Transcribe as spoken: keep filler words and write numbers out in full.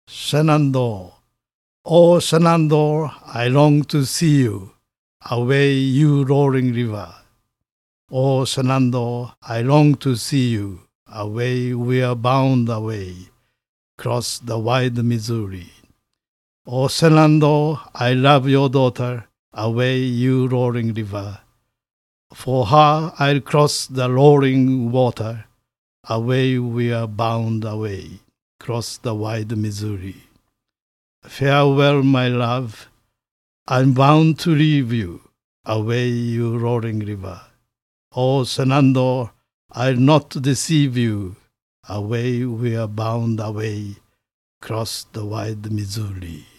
Shenandoah. Oh, Shenandoah, I long to see you, away, you roaring river. Oh, Shenandoah, I long to see you, away, we are bound away, across the wide Missouri. Oh, Shenandoah, I love your daughter, away, you roaring river. For her I'll cross the roaring water, away we are bound away, across the wide Missouri. Farewell, my love, I'm bound to leave you, away, you roaring river. Oh, Shenandoah, I'll not deceive you, away we are bound away, across the wide Missouri.